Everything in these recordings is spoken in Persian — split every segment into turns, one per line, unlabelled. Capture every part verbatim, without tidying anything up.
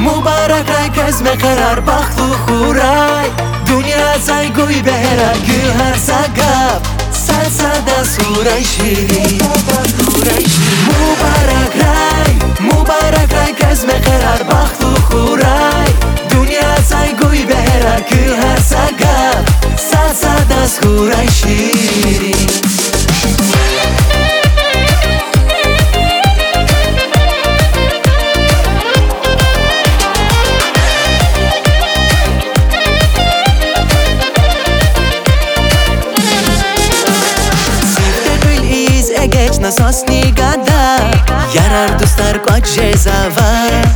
مبارک رای کز مقرار بخت و خورای دنیا زای گوی بهرا گل هر سگاب سر ساده سورای شیری مبارک رای مبارک رای کز مقرار بخت و خورای دنیا زای گوی بهرا گل هر سگاب سر ساده سورای شیری Nasas nigada Yarar dostar kaç cezava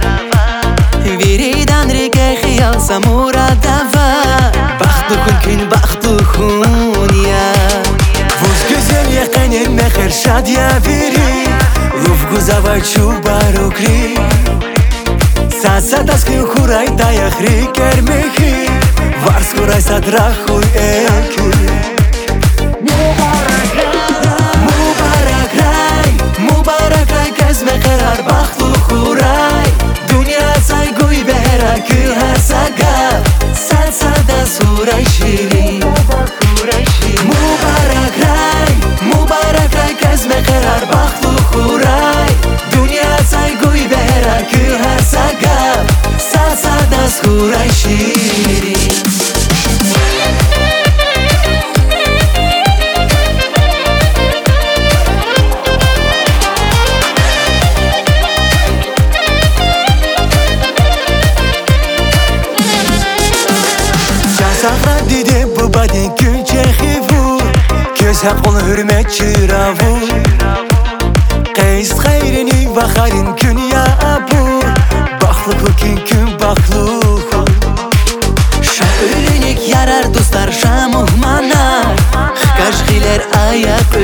Viridan rike khiyal samura dava Bakhtu kun kin bakhtu khun ya Vuz güzel yaqinin mekher şad ya viri Ruf guzavay chubarukri Sasa das ki khuray dayakhri kermekhi Vars kuray sadra khuy eki مقرار بخت و خورای دنیا سای گوی بهرا گل هر سگاب سل ساده سورای شیری مبارک رای مبارک رای کز مقرار بخت و خورای دنیا سای گوی بهرا گل هر سگاب سل ساده سورای شیری Sağra dide bu badin külçe xivu Köz haqqın hürmet çıravu Qeys xeyrini vaxarin kün ya abu Baxlıqı kün kün baxlıqı Şah ürünük yarar dostlar şamuh manar Xkaş xiler ayak